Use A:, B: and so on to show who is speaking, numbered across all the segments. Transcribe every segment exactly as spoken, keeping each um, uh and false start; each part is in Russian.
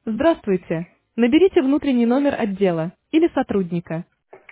A: Здравствуйте. Наберите внутренний номер отдела или сотрудника.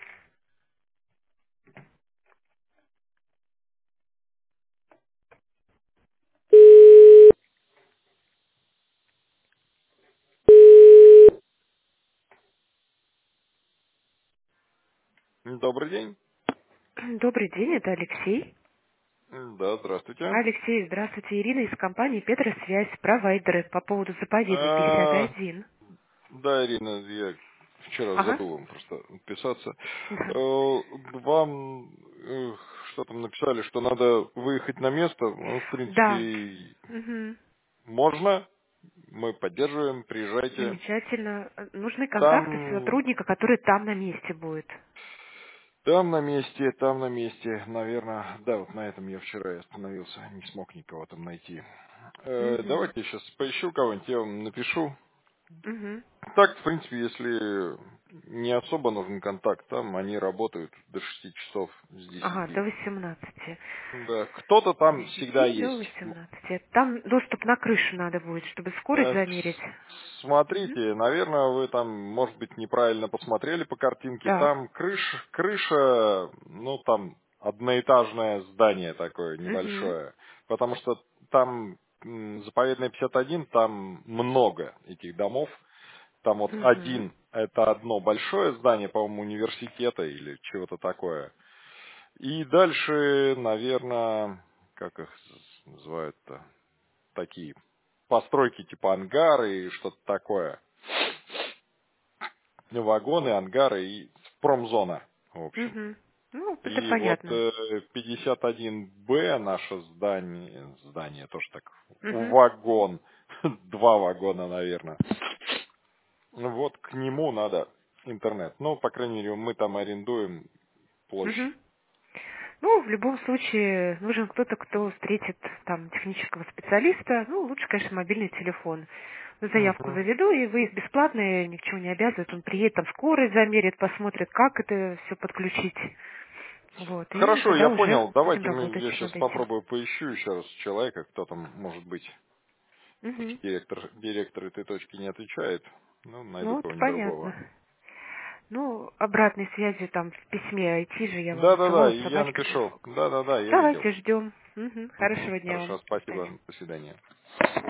B: Добрый день.
A: Добрый день, это Алексей.
B: М, Да, здравствуйте.
A: Алексей, здравствуйте. Ирина из компании Петросвязь, провайдеры по поводу заповедник пятьдесят
B: А,
A: один.
B: да, Ирина, я вчера
A: Ага.
B: забыл вам просто писаться. Э,
A: Да.
B: Вам э, что там написали, что надо выехать на место. Ну, в
A: Да.
B: принципе,
A: Мгм.
B: можно. Мы поддерживаем, приезжайте.
A: Замечательно. Э, Нужны контакты
B: Там,
A: сотрудника, который там на месте будет.
B: там на месте, там на месте, наверное, да, вот на этом я вчера и остановился, не смог никого там найти. Э,
A: Угу.
B: Давайте я сейчас поищу кого-нибудь, я вам напишу.
A: Угу.
B: Так, в принципе, если не особо нужен контакт, там они работают до шести часов с
A: Ага,
B: десяти.
A: до восемнадцати.
B: Да, кто-то
A: С
B: там всегда
A: десяти до
B: есть. М,
A: восемнадцати. Там доступ на крышу надо будет, чтобы скорость
B: э,
A: замерить.
B: с-
A: Угу.
B: Смотрите, наверное, вы там, может быть, неправильно посмотрели по картинке.
A: Так.
B: Там крыша, крыша, ну, там одноэтажное здание такое
A: Угу.
B: небольшое. Потому что там м, заповедная пятьдесят один, там много этих домов. Там вот
A: Угу.
B: один, это одно большое здание, по-моему, университета или чего-то такое. И дальше, наверное, как их называют-то, такие постройки типа ангары и что-то такое. Вагоны, ангары и промзона, в общем.
A: Угу. Ну, это
B: И вот
A: понятно.
B: э, пятьдесят один Б наше здание, здание тоже так,
A: Угу.
B: вагон, два вагона, наверное. Ну вот к нему надо интернет. Ну, по крайней мере, мы там арендуем площадь.
A: Угу. Ну, в любом случае, нужен кто-то, кто встретит там технического специалиста. Ну, лучше, конечно, мобильный телефон. Ну, заявку
B: Мгм.
A: заведу, и выезд бесплатный, ни к чему не обязывает. Он приедет, там скорость замерит, посмотрит, как это все подключить. Вот, и
B: Хорошо,
A: тогда
B: я
A: уже
B: понял.
A: будем
B: Давайте мы,
A: работать
B: я сейчас
A: над этим.
B: попробую поищу еще раз человека, кто там может быть.
A: Угу.
B: Директор, директор этой точки не отвечает. Ну, найду
A: Вот,
B: кого-нибудь
A: понятно.
B: другого.
A: Ну, обратной связи там в письме ай ти же я вам
B: Да-да-да,
A: высылала,
B: и я
A: собачка.
B: напишу. Да-да-да, я видел.
A: Давайте ждем. Мгм.
B: Мгм.
A: Хорошего дня вам.
B: Хорошо,
A: До свидания.
B: спасибо. До свидания.